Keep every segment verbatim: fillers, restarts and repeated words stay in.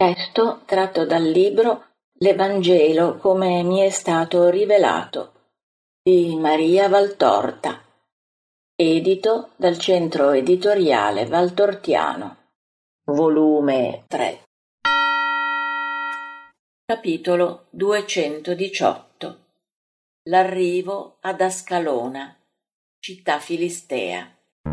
Testo tratto dal libro L'Evangelo come mi è stato rivelato di Maria Valtorta, edito dal Centro Editoriale Valtortiano, volume tre. Capitolo duecentodiciotto. L'arrivo ad Ascalona, città filistea.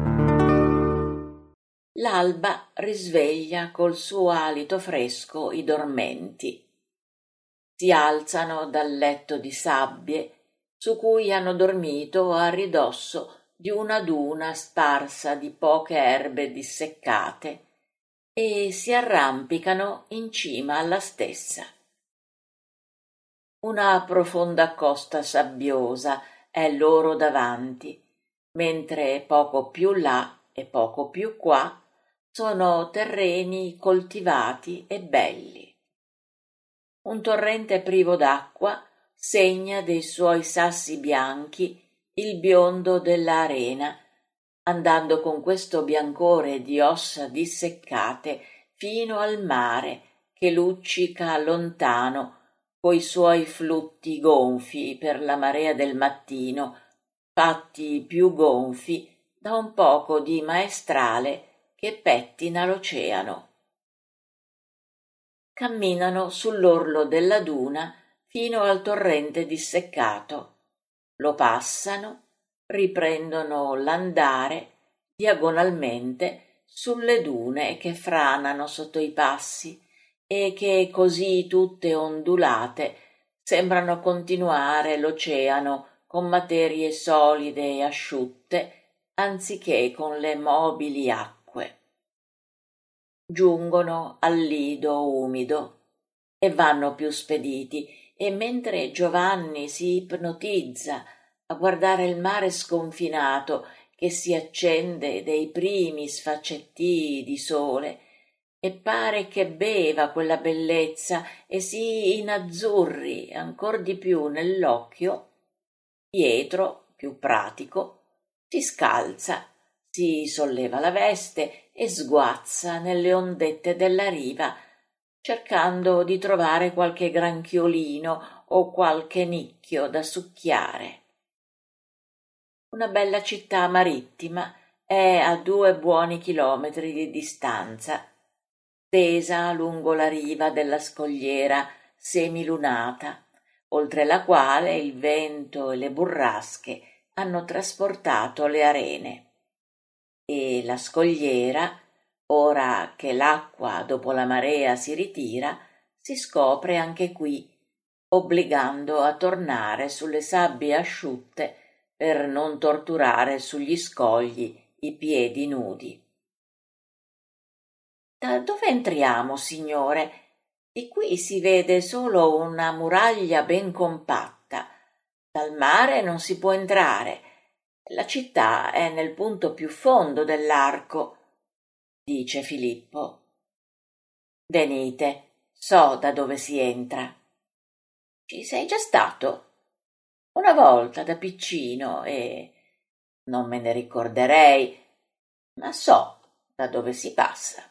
L'alba risveglia col suo alito fresco i dormenti. Si alzano dal letto di sabbie su cui hanno dormito a ridosso di una duna sparsa di poche erbe disseccate e si arrampicano in cima alla stessa. Una profonda costa sabbiosa è loro davanti, mentre poco più là e poco più qua sono terreni coltivati e belli. Un torrente privo d'acqua segna dei suoi sassi bianchi il biondo dell'arena, andando con questo biancore di ossa disseccate fino al mare che luccica lontano coi suoi flutti gonfi per la marea del mattino, fatti più gonfi da un poco di maestrale che pettina l'oceano. Camminano sull'orlo della duna fino al torrente disseccato, lo passano, riprendono l'andare diagonalmente sulle dune che franano sotto i passi e che, così tutte ondulate, sembrano continuare l'oceano con materie solide e asciutte anziché con le mobili acque. Giungono al lido umido e vanno più spediti, e mentre Giovanni si ipnotizza a guardare il mare sconfinato che si accende dei primi sfaccettii di sole e pare che beva quella bellezza e si inazzurri ancor di più nell'occhio, Pietro, più pratico, si scalza, si solleva la veste e sguazza nelle ondette della riva, cercando di trovare qualche granchiolino o qualche nicchio da succhiare. Una bella città marittima è a due buoni chilometri di distanza, tesa lungo la riva della scogliera semilunata, oltre la quale il vento e le burrasche hanno trasportato le arene. E la scogliera, ora che l'acqua dopo la marea si ritira, si scopre anche qui, obbligando a tornare sulle sabbie asciutte per non torturare sugli scogli i piedi nudi. Da dove entriamo, signore? Di qui si vede solo una muraglia ben compatta. Dal mare non si può entrare. La città è nel punto più fondo dell'arco, dice Filippo. Venite, so da dove si entra. Ci sei già stato? Una volta da piccino e non me ne ricorderei, ma so da dove si passa.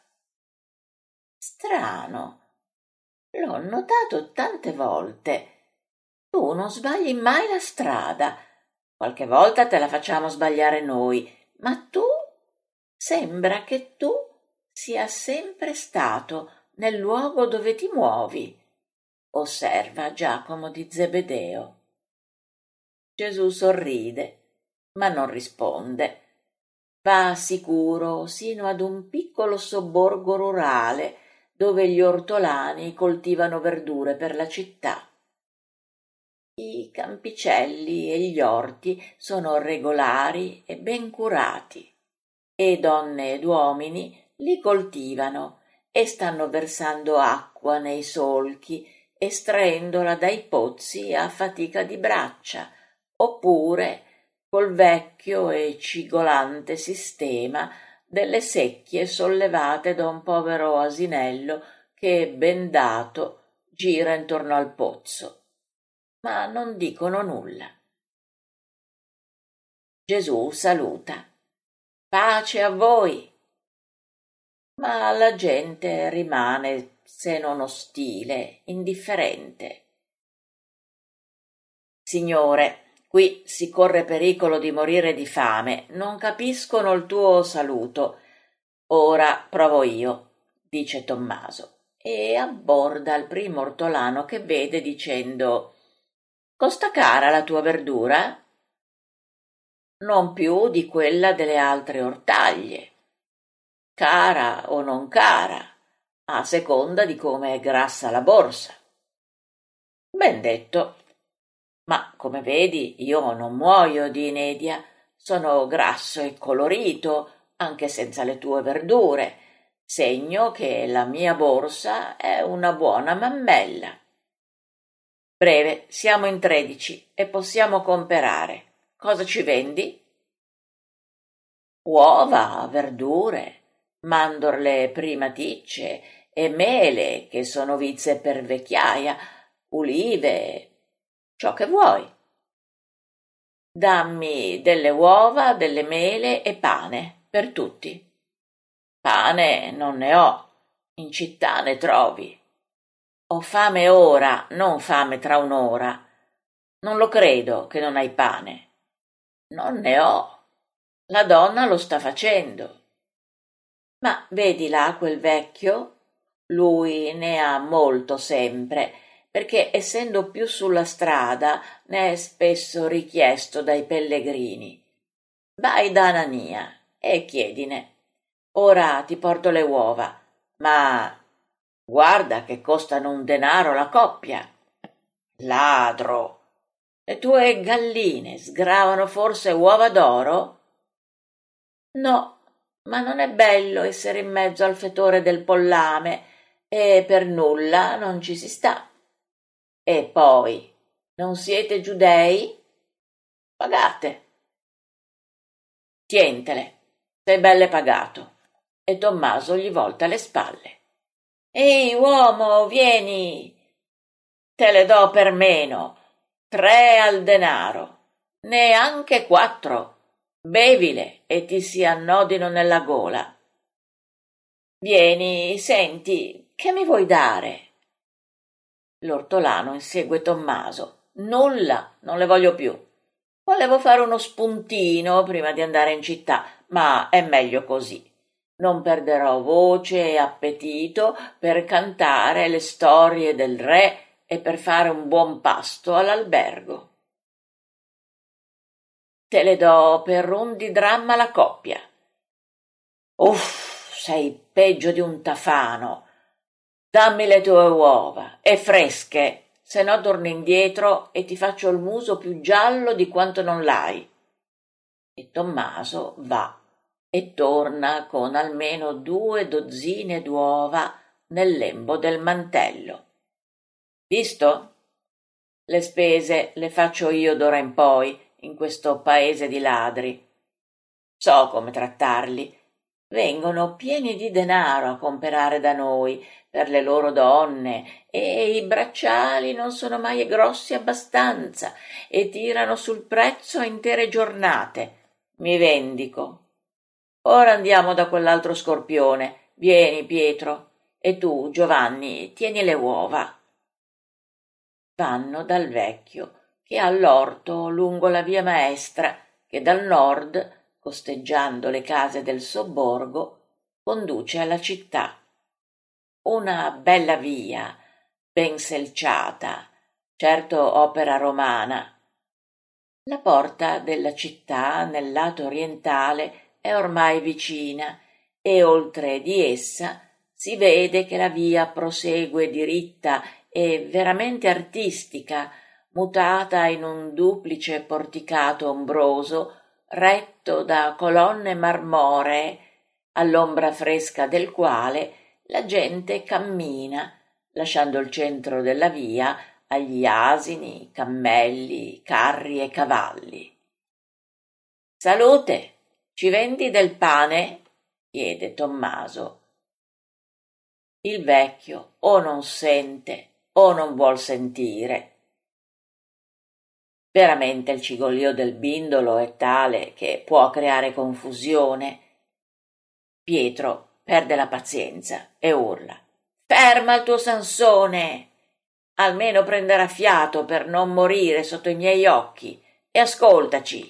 Strano, l'ho notato tante volte. Tu non sbagli mai la strada. Qualche volta te la facciamo sbagliare noi, ma tu sembra che tu sia sempre stato nel luogo dove ti muovi, osserva Giacomo di Zebedeo. Gesù sorride, ma non risponde. Va sicuro sino ad un piccolo sobborgo rurale dove gli ortolani coltivano verdure per la città. I campicelli e gli orti sono regolari e ben curati, e donne ed uomini li coltivano e stanno versando acqua nei solchi, estraendola dai pozzi a fatica di braccia, oppure col vecchio e cigolante sistema delle secchie sollevate da un povero asinello che, bendato, gira intorno al pozzo. Ma non dicono nulla. Gesù saluta. Pace a voi. ma la gente rimane, se non ostile, indifferente. Signore, qui si corre pericolo di morire di fame, non capiscono il tuo saluto. Ora provo io, dice Tommaso, e abborda il primo ortolano che vede dicendo: costa cara la tua verdura? Non più di quella delle altre ortaglie. Cara o non cara, a seconda di come è grassa la borsa. Ben detto. Ma come vedi io non muoio di inedia, sono grasso e colorito, anche senza le tue verdure, segno che la mia borsa è una buona mammella. Breve, siamo in tredici e possiamo comperare. Cosa ci vendi? Uova, verdure, mandorle primaticce e mele, che sono vizze per vecchiaia, ulive, ciò che vuoi. Dammi delle uova, delle mele e pane, per tutti. Pane non ne ho, in città ne trovi. Ho fame ora, non fame tra un'ora. Non lo credo che non hai pane. Non ne ho. La donna lo sta facendo. Ma vedi là quel vecchio? Lui ne ha molto sempre, perché essendo più sulla strada ne è spesso richiesto dai pellegrini. Vai da Anania e chiedine. Ora ti porto le uova, ma guarda che costano un denaro la coppia. Ladro! Le tue galline sgravano forse uova d'oro? No, ma non è bello essere in mezzo al fetore del pollame e per nulla non ci si sta. E poi, non siete giudei? Pagate. Tientele, sei belle pagato. E Tommaso gli volta le spalle. Ehi, uomo, vieni! Te le do per meno. Tre al denaro. Neanche quattro. Bevile e ti si annodino nella gola. Vieni, senti, che mi vuoi dare? L'ortolano insegue Tommaso. Nulla, non le voglio più. Volevo fare uno spuntino prima di andare in città, ma è meglio così. Non perderò voce e appetito per cantare le storie del re e per fare un buon pasto all'albergo. Te le do per un di dramma la coppia. Uff, sei peggio di un tafano. Dammi le tue uova, e fresche, se no torni indietro e ti faccio il muso più giallo di quanto non l'hai. E Tommaso va e torna con almeno due dozzine d'uova nel lembo del mantello. Visto? Le spese le faccio io d'ora in poi in questo paese di ladri. So come trattarli. Vengono pieni di denaro a comperare da noi per le loro donne e i bracciali non sono mai grossi abbastanza e tirano sul prezzo intere giornate. Mi vendico. Ora andiamo da quell'altro scorpione. Vieni, Pietro. E tu, Giovanni, tieni le uova. Vanno dal vecchio, che ha l'orto lungo la via maestra, che dal nord, costeggiando le case del sobborgo, conduce alla città. Una bella via, ben selciata, certo opera romana. La porta della città nel lato orientale è ormai vicina e oltre di essa si vede che la via prosegue diritta e veramente artistica, mutata in un duplice porticato ombroso retto da colonne marmoree, all'ombra fresca del quale la gente cammina, lasciando il centro della via agli asini, cammelli, carri e cavalli. Salute, ci vendi del pane? Chiede Tommaso. Il vecchio o non sente o non vuol sentire. Veramente il cigoglio del bindolo è tale che può creare confusione. Pietro perde la pazienza e urla: «Ferma il tuo Sansone! Almeno prenderà fiato per non morire sotto i miei occhi, e ascoltaci!»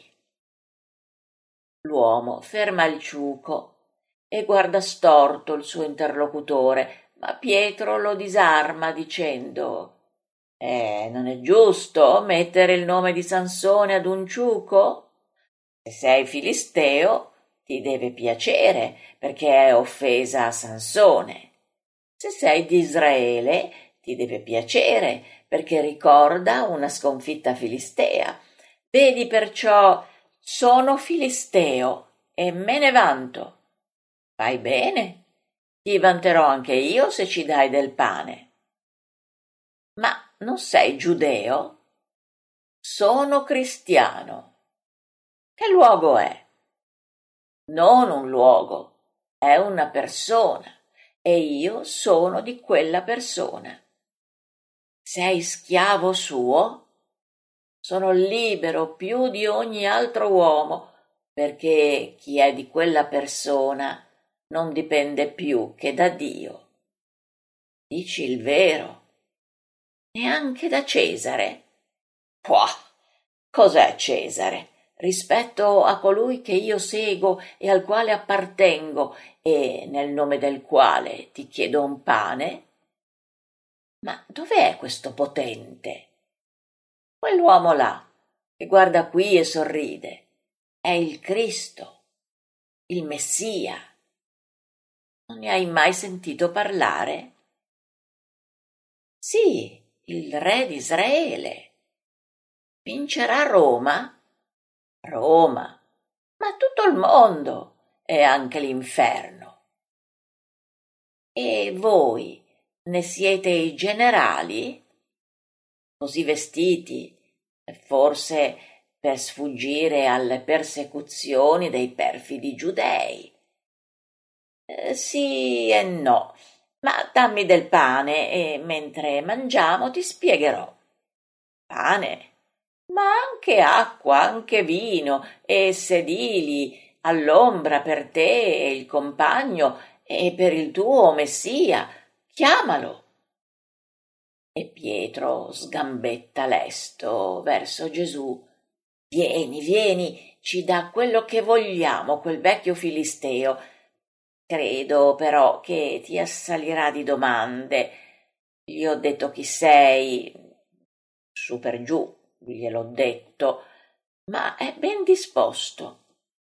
L'uomo ferma il ciuco e guarda storto il suo interlocutore, ma Pietro lo disarma dicendo: «Eh, non è giusto mettere il nome di Sansone ad un ciuco? Se sei filisteo ti deve piacere perché è offesa a Sansone. Se sei di Israele ti deve piacere perché ricorda una sconfitta filistea. Vedi perciò, sono filisteo e me ne vanto. Fai bene, ti vanterò anche io se ci dai del pane. Ma non sei giudeo? Sono cristiano. Che luogo è? Non un luogo, è una persona, e io sono di quella persona. Sei schiavo suo? Sono libero più di ogni altro uomo, perché chi è di quella persona non dipende più che da Dio. Dici il vero? Neanche da Cesare? Puah, cos'è Cesare rispetto a colui che io seguo e al quale appartengo e nel nome del quale ti chiedo un pane? Ma dov'è questo potente? Quell'uomo là, che guarda qui e sorride, è il Cristo, il Messia. Non ne hai mai sentito parlare? Sì, il re di Israele. Vincerà Roma? Roma, ma tutto il mondo e anche l'inferno. E voi ne siete i generali? Così vestiti, forse per sfuggire alle persecuzioni dei perfidi giudei. Eh, sì e no, ma dammi del pane e mentre mangiamo ti spiegherò. Pane? Ma anche acqua, anche vino e sedili all'ombra per te e il compagno e per il tuo Messia. Chiamalo. E Pietro sgambetta lesto verso Gesù. Vieni, vieni, ci dà quello che vogliamo, quel vecchio filisteo. Credo però che ti assalirà di domande. Gli ho detto chi sei, su per giù, gliel'ho detto, ma è ben disposto.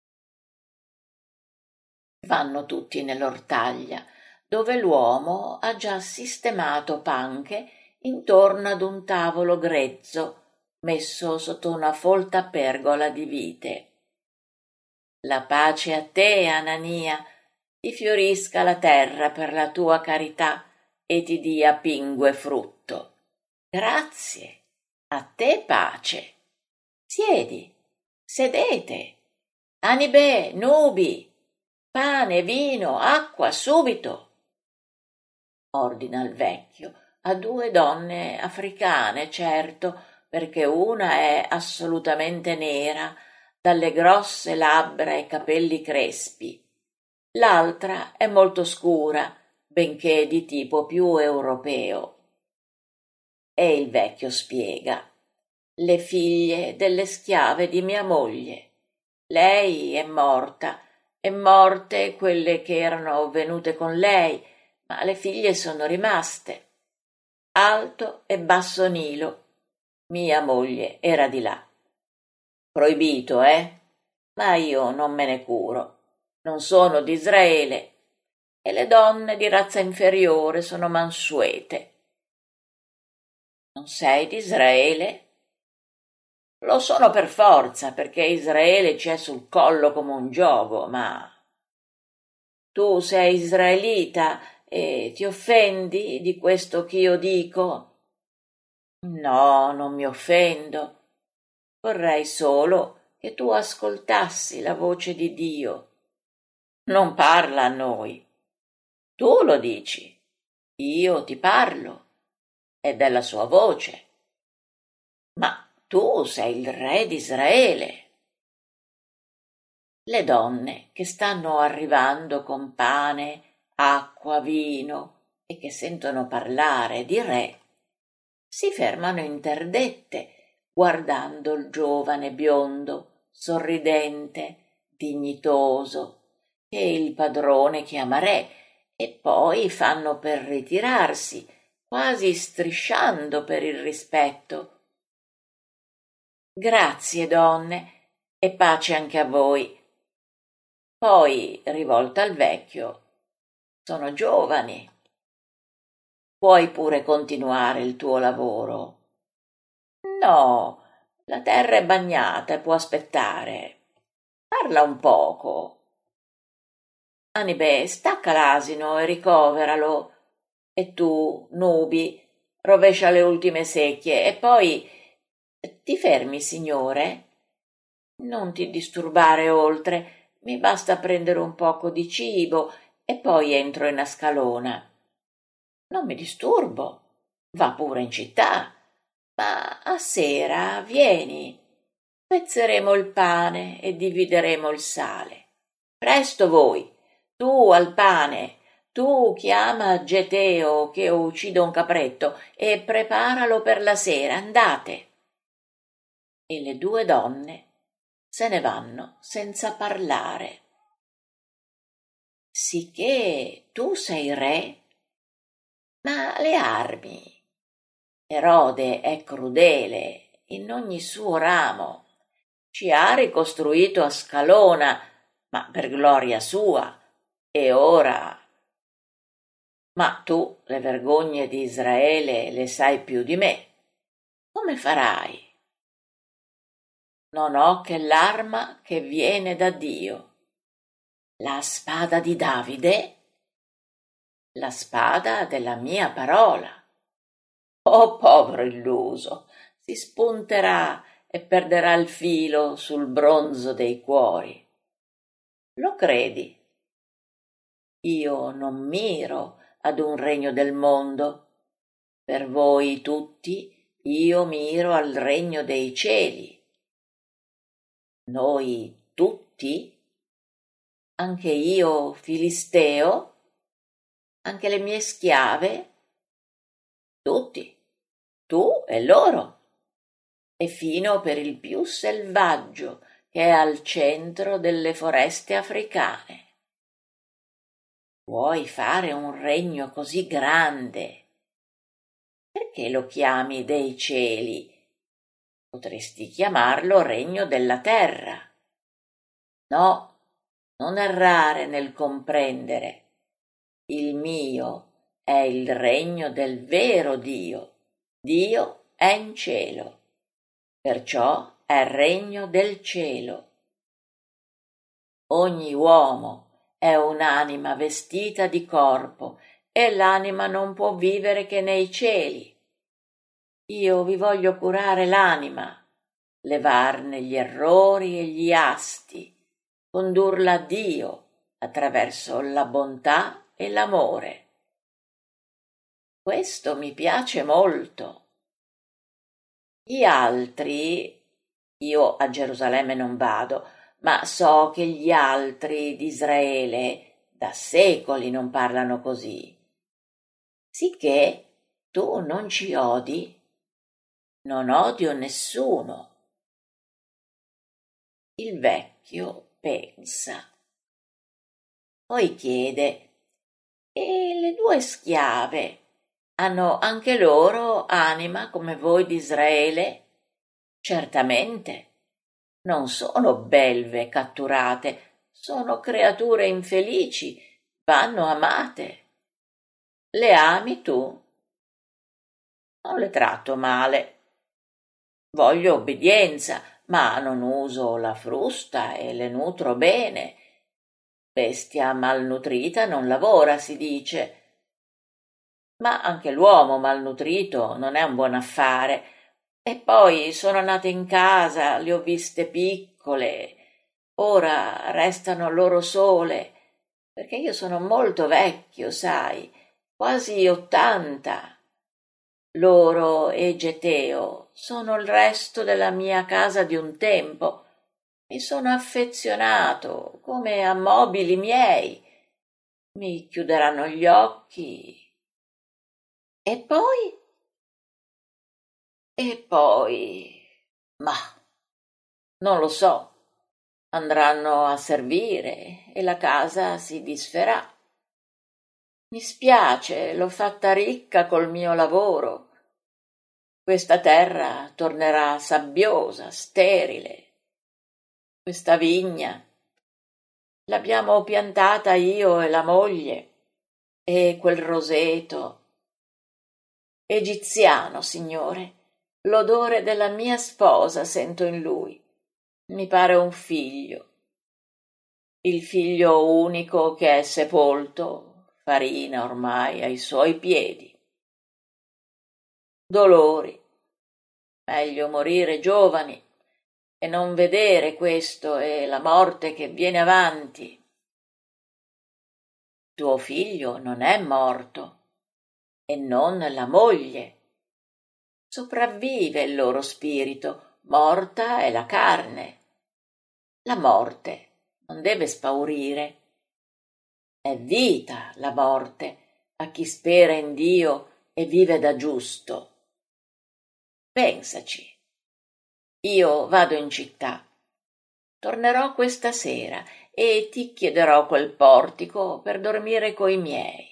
Vanno tutti nell'ortaglia, dove l'uomo ha già sistemato panche intorno ad un tavolo grezzo messo sotto una folta pergola di vite. La pace a te, Anania, ti fiorisca la terra per la tua carità e ti dia pingue frutto. Grazie, a te pace. Siedi, sedete. Anibè, nubi, pane, vino, acqua, subito. Ordina il vecchio a due donne africane, certo, perché una è assolutamente nera, dalle grosse labbra e capelli crespi. L'altra è molto scura, benché di tipo più europeo. E il vecchio spiega: le figlie delle schiave di mia moglie. Lei è morta, e morte quelle che erano venute con lei, ma le figlie sono rimaste. Alto e basso Nilo. Mia moglie era di là. Proibito, eh? Ma io non me ne curo. Non sono di Israele e le donne di razza inferiore sono mansuete. Non sei di Israele? Lo sono per forza, perché Israele ci è sul collo come un giogo, ma tu sei israelita e ti offendi di questo ch'io dico? No, non mi offendo. Vorrei solo che tu ascoltassi la voce di Dio. Non parla a noi. Tu lo dici. Io ti parlo. Ed è la sua voce. Ma tu sei il re di Israele. Le donne che stanno arrivando con pane, acqua, vino e che sentono parlare di re, si fermano interdette guardando il giovane biondo, sorridente, dignitoso, che il padrone chiama re, e poi fanno per ritirarsi, quasi strisciando per il rispetto. Grazie, donne, e pace anche a voi. Poi, rivolta al vecchio, sono giovani. Puoi pure continuare il tuo lavoro. No, la terra è bagnata e può aspettare. Parla un poco. Anibè, stacca l'asino e ricoveralo. E tu, Nubi, rovescia le ultime secchie e poi... Ti fermi, signore? Non ti disturbare oltre, mi basta prendere un poco di cibo e poi entro in Ascalona. Non mi disturbo, va pure in città, ma a sera vieni, pezzeremo il pane e divideremo il sale. Presto voi, tu al pane, tu chiama Geteo che uccida un capretto e preparalo per la sera, andate. E le due donne se ne vanno senza parlare. Sicché tu sei re? Ma le armi? Erode è crudele in ogni suo ramo. Ci ha ricostruito Ascalona, ma per gloria sua. E ora... Ma tu le vergogne di Israele le sai più di me. Come farai? Non ho che l'arma che viene da Dio. La spada di Davide? La spada della mia parola. Oh, povero illuso, si spunterà e perderà il filo sul bronzo dei cuori. Lo credi? Io non miro ad un regno del mondo. Per voi tutti io miro al regno dei cieli. Noi tutti? Anche io, Filisteo? Anche le mie schiave? Tutti, tu e loro, e fino per il più selvaggio che è al centro delle foreste africane. Vuoi fare un regno così grande? Perché lo chiami dei cieli? Potresti chiamarlo regno della terra. No, non errare nel comprendere. Il mio è il regno del vero Dio. Dio è in cielo, perciò è regno del cielo. Ogni uomo è un'anima vestita di corpo e l'anima non può vivere che nei cieli. Io vi voglio curare l'anima, levarne gli errori e gli asti, condurla a Dio attraverso la bontà e l'amore. Questo mi piace molto. Gli altri, io a Gerusalemme non vado, ma so che gli altri di Israele da secoli non parlano così. Sicché tu non ci odi? Non odio nessuno. Il vecchio pensa. Poi chiede: e le due schiave hanno anche loro anima come voi di Israele? Certamente. Non sono belve catturate, sono creature infelici, vanno amate. Le ami tu? Non le tratto male. Voglio obbedienza, ma non uso la frusta e le nutro bene. Bestia malnutrita non lavora, si dice. Ma anche l'uomo malnutrito non è un buon affare. E poi sono nate in casa, le ho viste piccole, ora restano loro sole, perché io sono molto vecchio, sai, quasi ottanta. Loro e Geteo sono il resto della mia casa di un tempo. Mi sono affezionato come a mobili miei. mi chiuderanno gli occhi. E poi? E poi, ma non lo so. Andranno a servire e la casa si disferà. Mi spiace, l'ho fatta ricca col mio lavoro. Questa terra tornerà sabbiosa, sterile. Questa vigna l'abbiamo piantata io e la moglie, e quel roseto. Egiziano, signore, l'odore della mia sposa sento in lui. Mi pare un figlio. Il figlio unico che è sepolto, farina ormai ai suoi piedi. Dolori. Meglio morire giovani e non vedere questo e la morte che viene avanti. Tuo figlio non è morto, e non la moglie. Sopravvive il loro spirito, morta è la carne. La morte non deve spaurire. È vita la morte a chi spera in Dio e vive da giusto. Pensaci. Io vado in città. Tornerò questa sera e ti chiederò quel portico per dormire coi miei.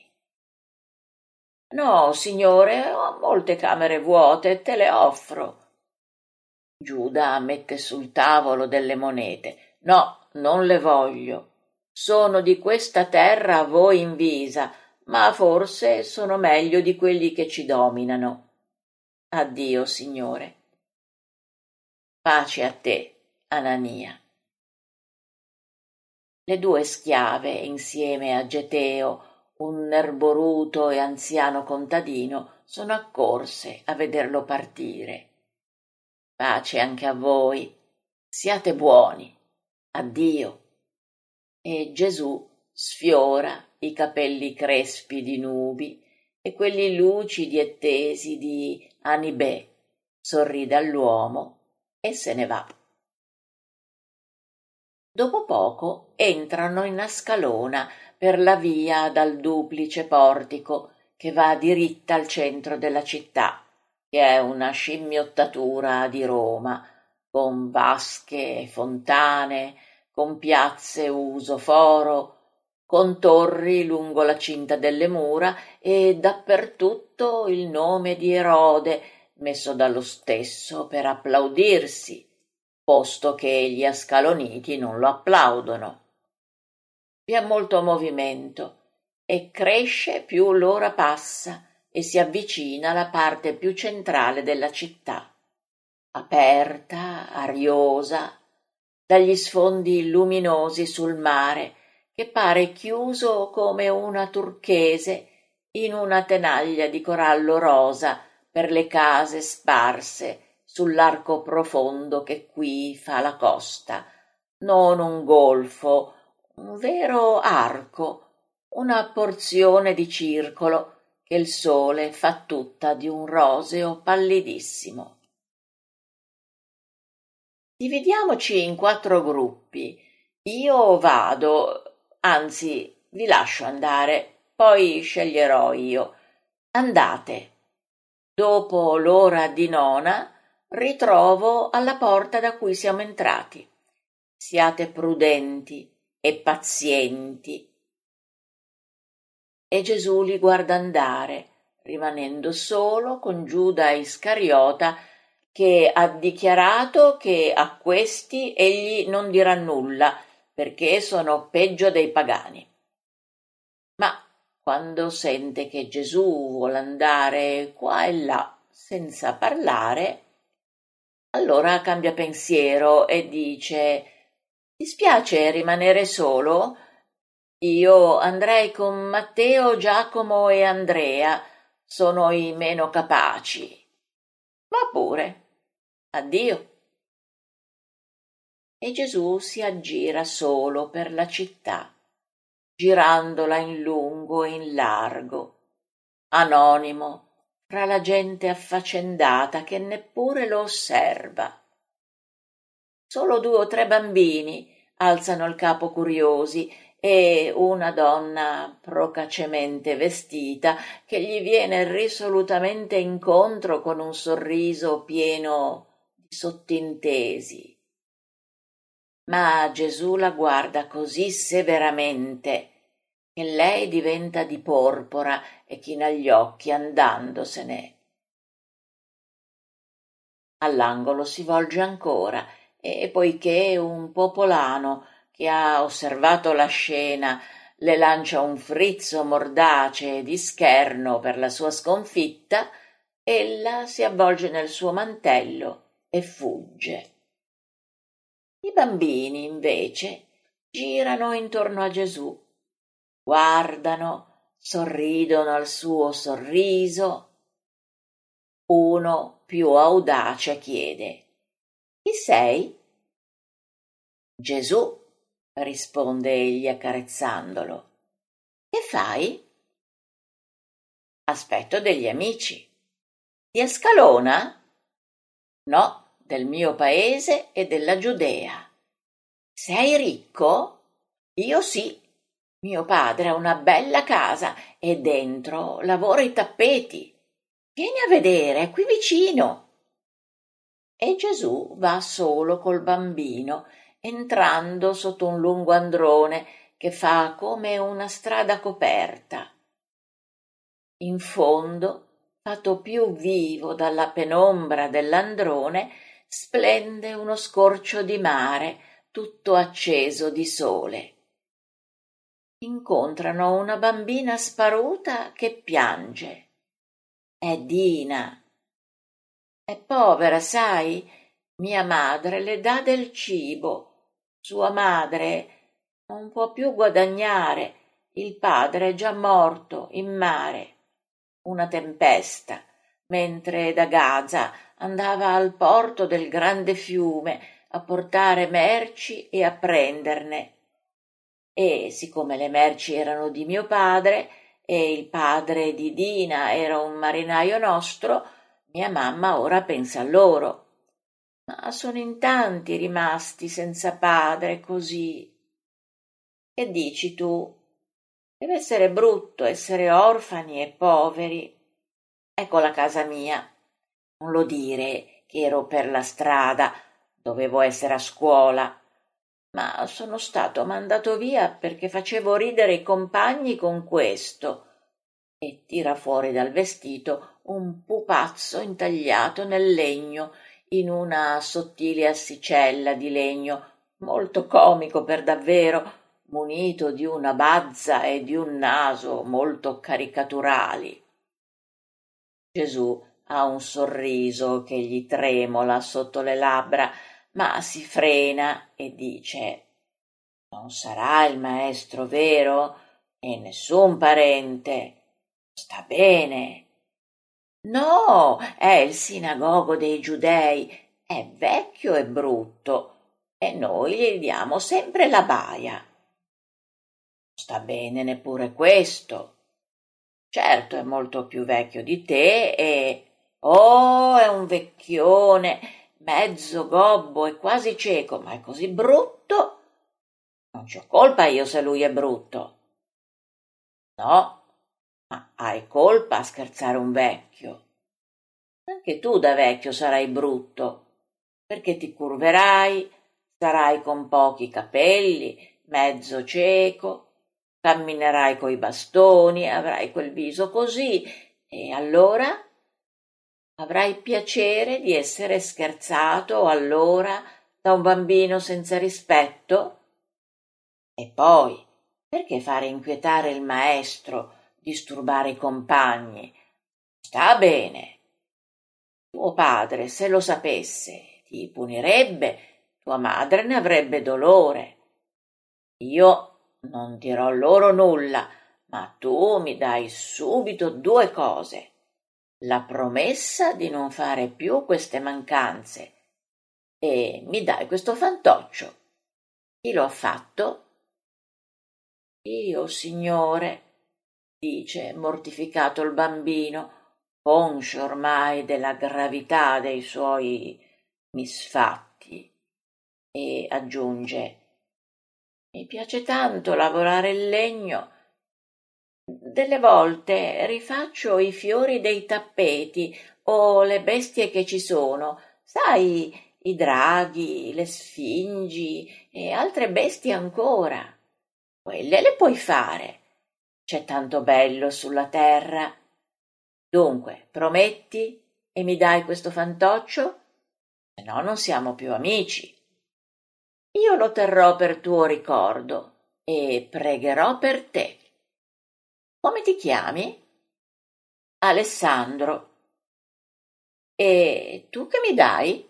No, signore, ho molte camere vuote, te le offro. Giuda mette sul tavolo delle monete. No, non le voglio. Sono di questa terra a voi invisa, ma forse sono meglio di quelli che ci dominano. Addio, signore. Pace a te, Anania. Le due schiave, insieme a Geteo, un nerboruto e anziano contadino, sono accorse a vederlo partire. Pace anche a voi, siate buoni, addio. E Gesù sfiora i capelli crespi di Nubi e quelli lucidi e tesi di Anibè, sorride all'uomo e se ne va. Dopo poco entrano in Ascalona per la via dal duplice portico che va diritta al centro della città, che è una scimmiottatura di Roma, con vasche e fontane, con piazze uso foro, con torri lungo la cinta delle mura e dappertutto il nome di Erode messo dallo stesso per applaudirsi, posto che gli ascaloniti non lo applaudono. Vi è molto movimento e cresce più l'ora passa e si avvicina alla parte più centrale della città, aperta, ariosa, dagli sfondi luminosi sul mare che pare chiuso come una turchese in una tenaglia di corallo rosa per le case sparse sull'arco profondo che qui fa la costa, non un golfo, un vero arco, una porzione di circolo che il sole fa tutta di un roseo pallidissimo. Dividiamoci in quattro gruppi. Io vado, anzi, vi lascio andare, poi sceglierò io. Andate. Dopo l'ora di nona ritrovo alla porta da cui siamo entrati. Siate prudenti e pazienti. E Gesù li guarda andare, rimanendo solo con Giuda Iscariota, che ha dichiarato che a questi egli non dirà nulla, perché sono peggio dei pagani. Ma quando sente che Gesù vuole andare qua e là senza parlare, allora cambia pensiero e dice: «Ti spiace rimanere solo? Io andrei con Matteo, Giacomo e Andrea, sono i meno capaci. Va pure. Addio». E Gesù si aggira solo per la città, girandola in lungo e in largo, anonimo fra la gente affaccendata che neppure lo osserva. Solo due o tre bambini alzano il capo curiosi e una donna procacemente vestita che gli viene risolutamente incontro con un sorriso pieno di sottintesi. Ma Gesù la guarda così severamente che lei diventa di porpora e china gli occhi andandosene. All'angolo si volge ancora e, poiché un popolano che ha osservato la scena le lancia un frizzo mordace di scherno per la sua sconfitta, ella si avvolge nel suo mantello e fugge. I bambini, invece, girano intorno a Gesù, guardano, sorridono al suo sorriso. Uno più audace chiede: «Chi sei?» «Gesù», risponde egli accarezzandolo. «Che fai?» «Aspetto degli amici». «Di Ascalona?» «No, del mio paese e della Giudea». «Sei ricco?» «Io sì. Mio padre ha una bella casa e dentro lavora i tappeti. Vieni a vedere, è qui vicino». E Gesù va solo col bambino, entrando sotto un lungo androne che fa come una strada coperta. In fondo, fatto più vivo dalla penombra dell'androne, splende uno scorcio di mare tutto acceso di sole. Incontrano una bambina sparuta che piange. È Dina. È povera, sai? Mia madre le dà del cibo. Sua madre non può più guadagnare. Il padre è già morto in mare. Una tempesta, mentre da Gaza andava al porto del grande fiume a portare merci e a prenderne. E siccome le merci erano di mio padre e il padre di Dina era un marinaio nostro, mia mamma ora pensa a loro. Ma sono in tanti rimasti senza padre così. Che dici tu? Deve essere brutto essere orfani e poveri. Ecco la casa mia. Non lo dire che ero per la strada, dovevo essere a scuola, ma sono stato mandato via perché facevo ridere i compagni con questo. E tira fuori dal vestito un pupazzo intagliato nel legno in una sottile assicella di legno, molto comico per davvero, munito di una bazza e di un naso molto caricaturali. Gesù ha un sorriso che gli tremola sotto le labbra, ma si frena e dice: «Non sarà il maestro, vero? E nessun parente. Sta bene». «No, è il sinagogo dei Giudei. È vecchio e brutto e noi gli diamo sempre la baia». «Sta bene neppure questo. Certo è molto più vecchio di te e... Oh, è un vecchione, mezzo gobbo e quasi cieco, ma è così brutto. Non c'ho colpa io se lui è brutto». «No, ma hai colpa a scherzare un vecchio. Anche tu da vecchio sarai brutto, perché ti curverai, sarai con pochi capelli, mezzo cieco, camminerai coi bastoni, avrai quel viso così, e allora avrai piacere di essere scherzato allora da un bambino senza rispetto? E poi, perché fare inquietare il maestro, disturbare i compagni? Sta bene. Tuo padre, se lo sapesse, ti punirebbe, tua madre ne avrebbe dolore. Io non dirò loro nulla, ma tu mi dai subito due cose: la promessa di non fare più queste mancanze e mi dai questo fantoccio. Chi lo ha fatto?» «Io, signore», dice mortificato il bambino, conscio ormai della gravità dei suoi misfatti, e aggiunge: Mi piace tanto lavorare il legno. Delle volte rifaccio i fiori dei tappeti o le bestie che ci sono, sai, i draghi, le sfingi e altre bestie ancora. Quelle le puoi fare. C'è tanto bello sulla terra. Dunque, prometti e mi dai questo fantoccio? Se no non siamo più amici. Io lo terrò per tuo ricordo e pregherò per te. Come ti chiami? Alessandro. E tu che mi dai?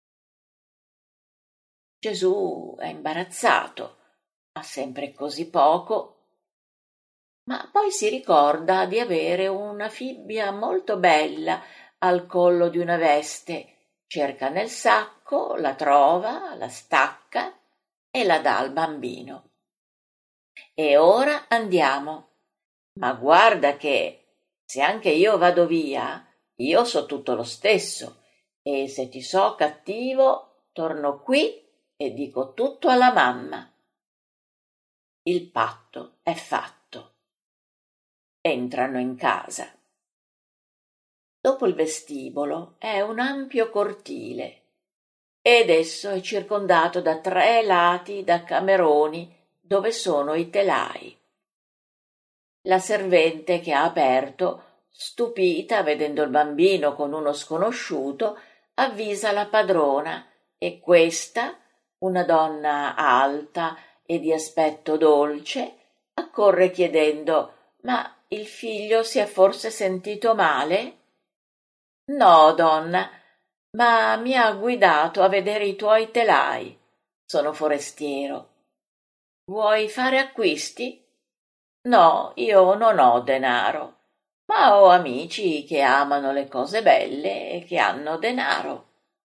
Gesù è imbarazzato, ha sempre così poco, ma poi si ricorda di avere una fibbia molto bella al collo di una veste, cerca nel sacco, la trova, la stacca e la dà al bambino. E ora andiamo. Ma guarda che, se anche io vado via, io so tutto lo stesso, e se ti so cattivo, torno qui e dico tutto alla mamma. Il patto è fatto. Entrano in casa. Dopo il vestibolo è un ampio cortile, ed esso è circondato da tre lati da cameroni dove sono i telai. La servente che ha aperto, stupita vedendo il bambino con uno sconosciuto, avvisa la padrona e questa, una donna alta e di aspetto dolce, accorre chiedendo: «Ma il figlio si è forse sentito male?» «No, donna, ma mi ha guidato a vedere i tuoi telai. Sono forestiero. Vuoi fare acquisti?» «No, io non ho denaro, ma ho amici che amano le cose belle e che hanno denaro».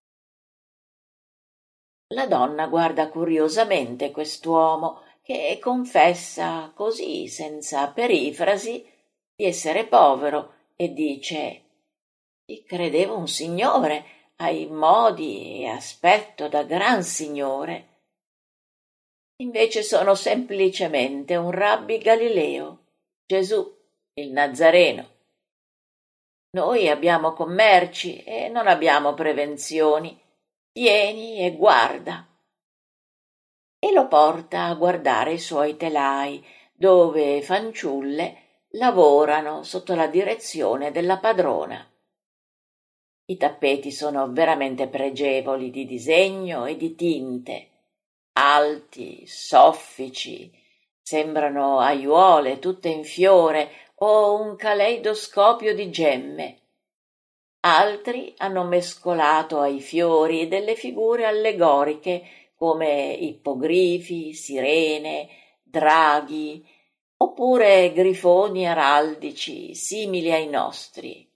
La donna guarda curiosamente quest'uomo che confessa così, senza perifrasi, di essere povero e dice: «Ti credevo un signore, hai modi e aspetto da gran signore. Invece sono semplicemente un rabbi Galileo, Gesù, il Nazareno. Noi abbiamo commerci e non abbiamo prevenzioni. Vieni e guarda». E lo porta a guardare i suoi telai, dove fanciulle lavorano sotto la direzione della padrona. I tappeti sono veramente pregevoli di disegno e di tinte, alti, soffici, sembrano aiuole tutte in fiore o un caleidoscopio di gemme. Altri hanno mescolato ai fiori delle figure allegoriche come ippogrifi, sirene, draghi, oppure grifoni araldici simili ai nostri.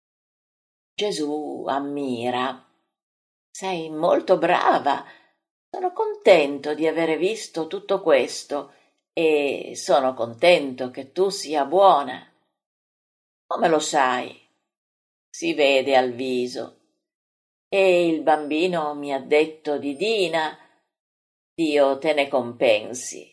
Gesù ammira. «Sei molto brava. Sono contento di avere visto tutto questo e sono contento che tu sia buona. Come lo sai? Si vede al viso. E il bambino mi ha detto di Dina. Dio te ne compensi.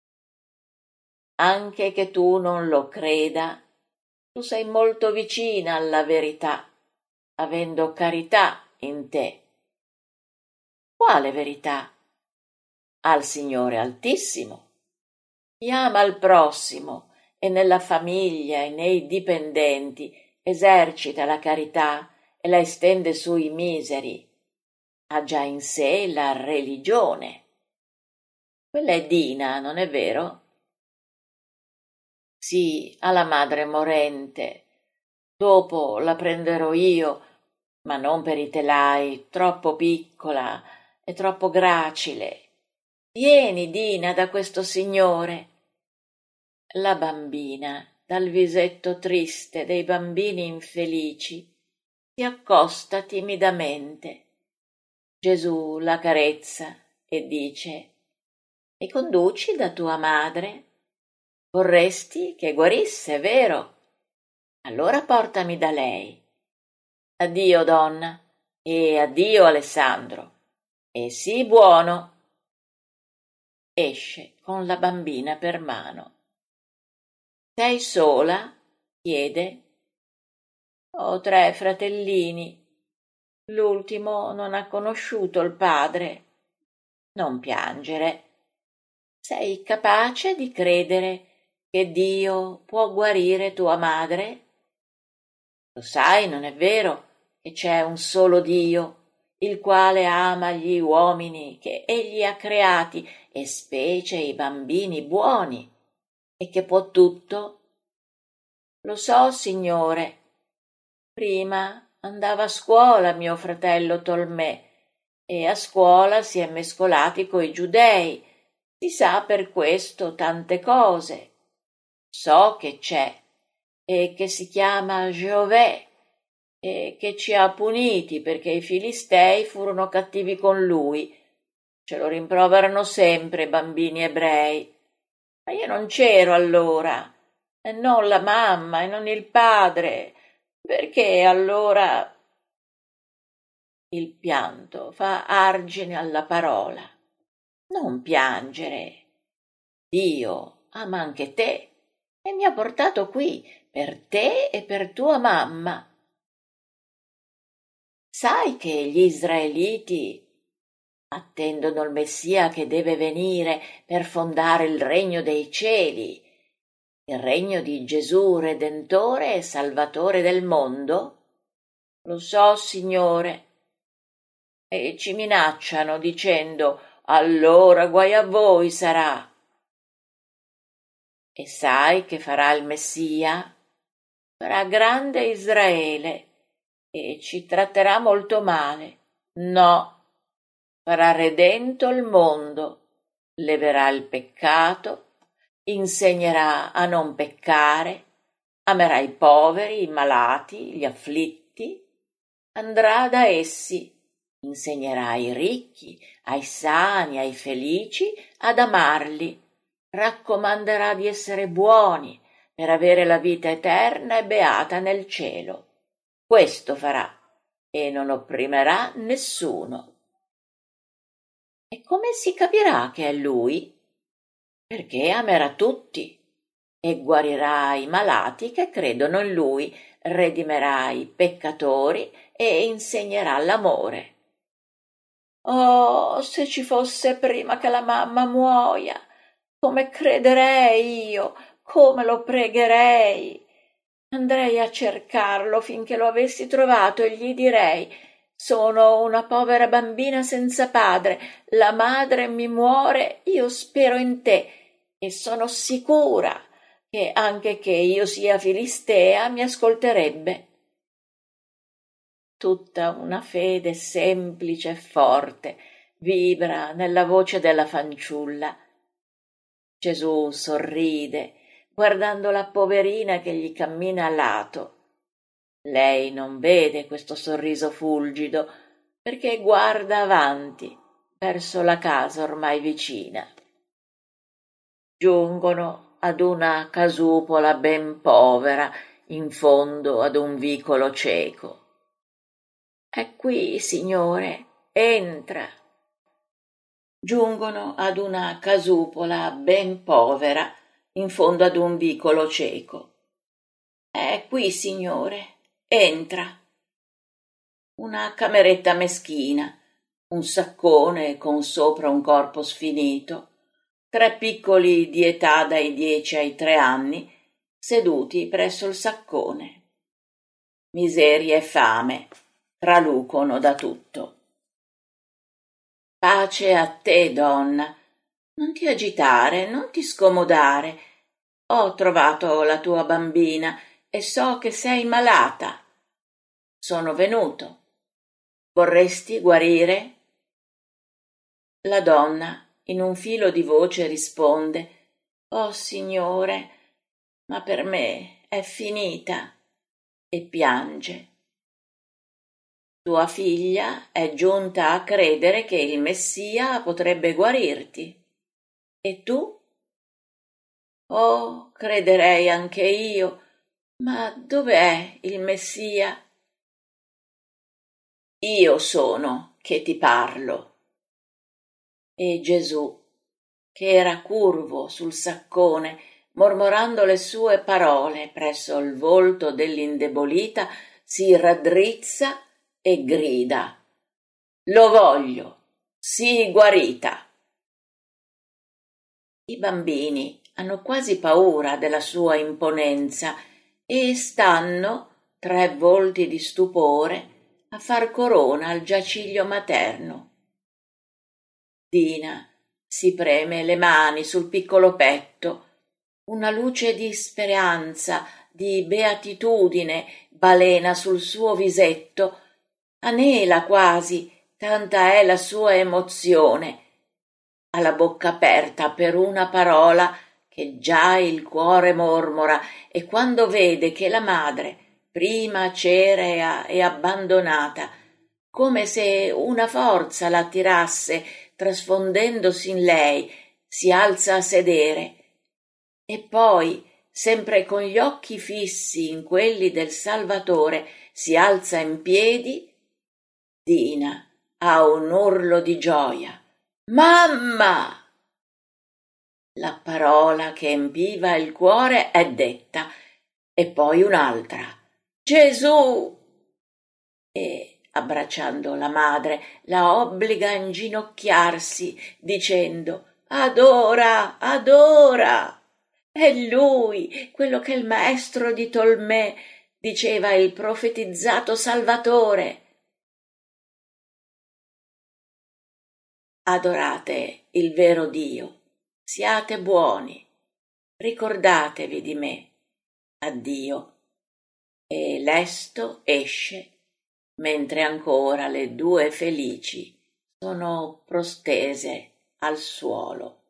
Anche che tu non lo creda, tu sei molto vicina alla verità, avendo carità in te». «Quale verità?» «Al Signore Altissimo. Chi ama il prossimo e nella famiglia e nei dipendenti esercita la carità e la estende sui miseri, ha già in sé la religione». Quella è Dina, non è vero? Sì, ha la madre morente. Dopo la prenderò io, ma non per i telai, troppo piccola e troppo gracile. Vieni, Dina, da questo signore. La bambina, dal visetto triste dei bambini infelici, si accosta timidamente. Gesù la carezza e dice: «Mi conduci da tua madre? Vorresti che guarisse, vero? Allora portami da lei. Addio, donna, e addio, Alessandro, e sii buono». esce con la bambina per mano. «Sei sola?» chiede. «Ho tre fratellini. L'ultimo non ha conosciuto il padre. Non piangere. Sei capace di credere che Dio può guarire tua madre? Lo sai, non è vero, che c'è un solo Dio, il quale ama gli uomini che egli ha creati, e specie i bambini buoni, e che può tutto?» «Lo so, Signore. Prima andava a scuola mio fratello Tolmè, e a scuola si è mescolati coi giudei. Si sa per questo tante cose. So che c'è, e che si chiama Giové, e che ci ha puniti perché i filistei furono cattivi con lui. Ce lo rimproverano sempre i bambini ebrei. Ma io non c'ero allora, e non la mamma, e non il padre. Perché allora?» Il pianto fa argine alla parola. «Non piangere. Dio ama anche te e mi ha portato qui per te e per tua mamma. Sai che gli israeliti attendono il Messia che deve venire per fondare il regno dei cieli, il regno di Gesù Redentore e Salvatore del mondo?» «Lo so, Signore. E ci minacciano dicendo: allora guai a voi sarà. E sai che farà il Messia? Farà grande Israele e ci tratterà molto male. No, farà redento il mondo, leverà il peccato, insegnerà a non peccare, amerà i poveri, i malati, gli afflitti, andrà da essi, insegnerà ai ricchi, ai sani, ai felici ad amarli, raccomanderà di essere buoni per avere la vita eterna e beata nel cielo. Questo farà e non opprimerà nessuno». E come si capirà che è lui? Perché amerà tutti e guarirà i malati che credono in lui, redimerà i peccatori e insegnerà l'amore. Oh, se ci fosse prima che la mamma muoia, come crederei io, come lo pregherei. Andrei a cercarlo finché lo avessi trovato e gli direi: sono una povera bambina senza padre, la madre mi muore, io spero in te e sono sicura che anche che io sia filistea mi ascolterebbe. Tutta una fede semplice e forte vibra nella voce della fanciulla. Gesù sorride, guardando la poverina che gli cammina a lato. Lei non vede questo sorriso fulgido, perché guarda avanti, verso la casa ormai vicina. Giungono ad una casupola ben povera, in fondo ad un vicolo cieco. «È qui, Signore, entra». Giungono ad una casupola ben povera, in fondo ad un vicolo cieco. «È qui, Signore, entra». Una cameretta meschina, un saccone con sopra un corpo sfinito, tre piccoli di età dai dieci ai tre anni, seduti presso il saccone. Miseria e fame tralucono da tutto. «Pace a te, donna. Non ti agitare, non ti scomodare. Ho trovato la tua bambina e so che sei malata. Sono venuto. Vorresti guarire?» La donna, in un filo di voce, risponde: «Oh, Signore, ma per me è finita», e piange. «Tua figlia è giunta a credere che il Messia potrebbe guarirti. E tu?» «Oh, crederei anche io, ma dov'è il Messia?» «Io sono che ti parlo». E Gesù che era curvo sul saccone, mormorando le sue parole presso il volto dell'indebolita, si raddrizza e grida: «Lo voglio, sii guarita!» I bambini hanno quasi paura della sua imponenza e stanno, tre volti di stupore, a far corona al giaciglio materno. Dina si preme le mani sul piccolo petto. Una luce di speranza, di beatitudine balena sul suo visetto, anela quasi, tanta è la sua emozione. Ha la bocca aperta per una parola che già il cuore mormora, e quando vede che la madre, prima cerea e abbandonata, come se una forza la attirasse trasfondendosi in lei, si alza a sedere, e poi, sempre con gli occhi fissi in quelli del Salvatore, si alza in piedi. Dina ha un urlo di gioia. «Mamma!» La parola che empiva il cuore è detta, e poi un'altra: «Gesù!» E, abbracciando la madre, la obbliga a inginocchiarsi, dicendo: «Adora, adora!» È lui, quello che il maestro di Tolmè diceva il profetizzato Salvatore. Adorate il vero Dio, siate buoni, ricordatevi di me. Addio. E lesto esce, mentre ancora le due felici sono prostese al suolo.